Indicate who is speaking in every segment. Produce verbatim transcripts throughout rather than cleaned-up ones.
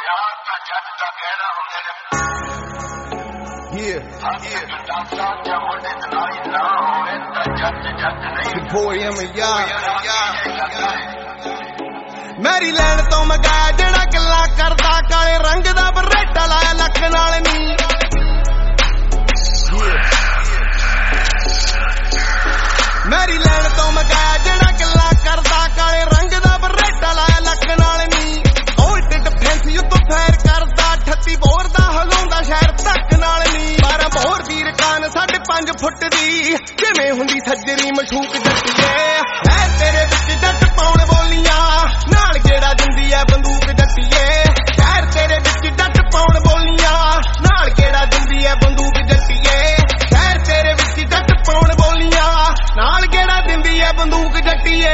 Speaker 1: Yeah, yeah. The boy M and Maryland ਤੋਂ ਮੰਗਾਇਆ ਜਿਹੜਾ ਗੱਲਾਂ ਕਰਦਾ ਕਾਲੇ ਰੰਗ ਦਾ ਬਰੇਟਾ ਲਾਇਆ ਲੱਖ ਨਾਲ ਨੀ ਮੈਰੀਲੈਂਡ ਤੋਂ ਮੰਗਾਇਆ ਜਿਹੜਾ ਗੱਲਾਂ ਕਰਦਾ ਕਾਲੇ ਰੰਗ ਦਾ ਬਰੇਟਾ ਲਾਇਆ ਲੱਖ ਨਾਲ ਨੀ ਉਲਟ ਡਿਫੈਂਸ ਉੱਤੋਂ ਫਾਇਰ ਕਰਦਾ ਅਠੱਤੀ ਬੋਰ ਦਾ ਹਲਾਉਂਦਾ ਸ਼ਹਿਰ ਧੱਕ ਨਾਲ ਨੀ ਬਾਰਾਂ ਬੋਰ ਦੀ ਰਕਾਨ ਸਾਢੇ ਪੰਜ ਫੁੱਟ ਦੀ ਜਿਵੇਂ ਹੁੰਦੀ ਸੱਜਰੀ ਮਸ਼ੂਕ ਜੱਟੀਏ ਐ ਤੇਰੇ ਵਿੱਚ ਜੱਟ ਪਾਉਣ ਬੋਲੀਆਂ ਨਾਲ ਗੇੜਾ ਦਿੰਦੀ ਐ ਬੰਦੂਕ ਜੱਟੀਏ ਸ਼ਹਿਰ ਤੇਰੇ ਵਿੱਚ ਜੱਟ ਪਾਉਣ ਬੋਲੀਆਂ ਨਾਲ ਗੇੜਾ ਦਿੰਦੀ ਐ ਬੰਦੂਕ ਜੱਟੀਏ ਸ਼ਹਿਰ ਤੇਰੇ ਵਿੱਚ ਜੱਟ ਪਾਉਣ ਬੋਲੀਆਂ ਨਾਲ ਗੇੜਾ ਦਿੰਦੀ ਐ ਬੰਦੂਕ ਜੱਟੀਏ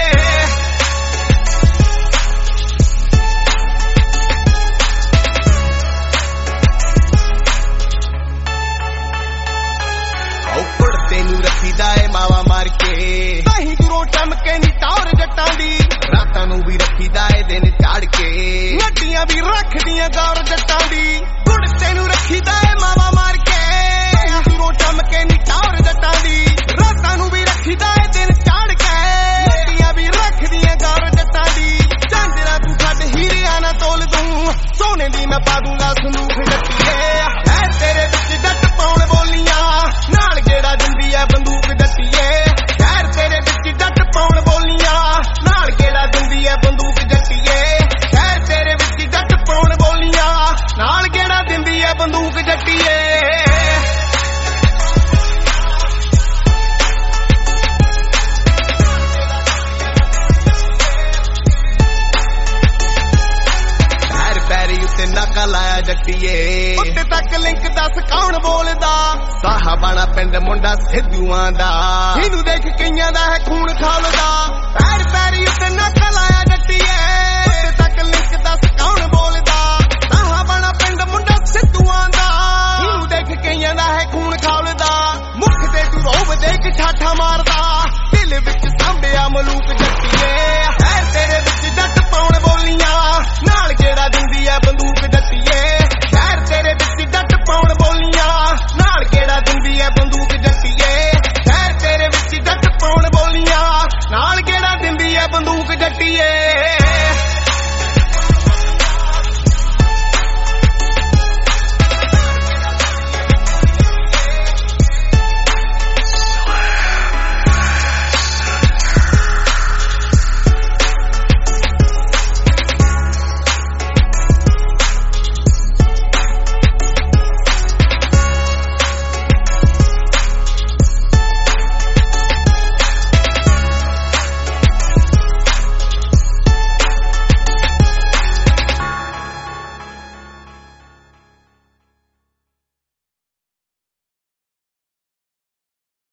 Speaker 1: ਤੈਨੂੰ ਰੱਖੀਦਾ ਏ ਮਾਵਾ ਮਾਰ ਕੇ ਨਹੀਂ ਦੂਰੋਂ ਚਮਕੇ ਨੀ ਟੌਰ ਜੱਟਾਂ ਦੀ ਰਾਤਾਂ ਨੂੰ ਵੀ ਰੱਖੀਦਾ ਏ ਦਿਨ ਝਾੜ ਕੇ ਨੱਡੀਆਂ ਵੀ ਰੱਖਦੀਆਂ ਗੌਰ ਜੱਟਾਂ ਦੀ ਗੁੜ ਤੈਨੂੰ ਰੱਖੀਦਾ ਏ ਮਾਵਾ ਮਾਰ ਕੇ ਨਹੀਂ ਦੂਰੋਂ ਚਮਕੇ ਨੀ ਟੌਰ ਜੱਟਾਂ ਦੀ ਰਾਤਾਂ ਨੂੰ ਵੀ ਰੱਖੀਦਾ ਏ ਦਿਨ ਝਾੜ ਕੇ ਨੱਡੀਆਂ ਵੀ ਰੱਖਦੀਆਂ ਗੌਰ ਜੱਟਾਂ ਦੀ ਚਾਂਦਰਾ ਤੂੰ ਛੱਡ ਹੀਰਿਆਂ ਨਾ ਤੋਲ ਦੂੰ ਸੋਨੇ ਦੀ ਮੈਂ ਪਾ ਦੂੰਗਾ ਸੰਦੂਖ ਜੱਟੀਏ ਐ ਤੇਰੇ ਵਿੱਚ ਜੱਟ ਪਾਉਣ ਬੋਲੀਆਂ ਨਾਲ ਗੇੜਾ ਦਿੰਦੀ ਐ ਬੰਦੂਕ ਜੱਟੀਏ ਸ਼ਹਿਰ ਤੇਰੇ ਵਿੱਚ ਜੱਟ ਪਾਉਣ ਬੋਲੀਆਂ ਨਾਲ ਗੇੜਾ ਦਿੰਦੀ ਐ ਬੰਦੂਕ ਜੱਟੀਏ ਸ਼ਹਿਰ ਤੇਰੇ ਵਿੱਚ ਜੱਟ ਪਾਉਣ ਬੋਲੀਆਂ ਨਾਲ ਗੇੜਾ ਦਿੰਦੀ ਐ ਬੰਦੂਕ ਜੱਟੀਏ ਉੱਤੇ ਨਾਕਾ ਲਾਇਆ ਜੱਟੀਏ ਉੱਤੇ ਤੱਕ ਲਿੰਕ ਦੱਸ ਕੌਣ ਬੋਲਦਾ ਸਾਹਬਾਣਾ ਪਿੰਡ ਮੁੰਡਾ ਸਿੱਧੂਆਂ ਦਾ ਇਹਨੂੰ ਦੇਖ ਕਈਆਂ ਦਾ ਹੈ ਖੂਨ ਖਾਲਦਾ ਪੈਰ ਪੈਰੀ ਉੱਤੇ ਨਾਕਾ ਲਾਇਆ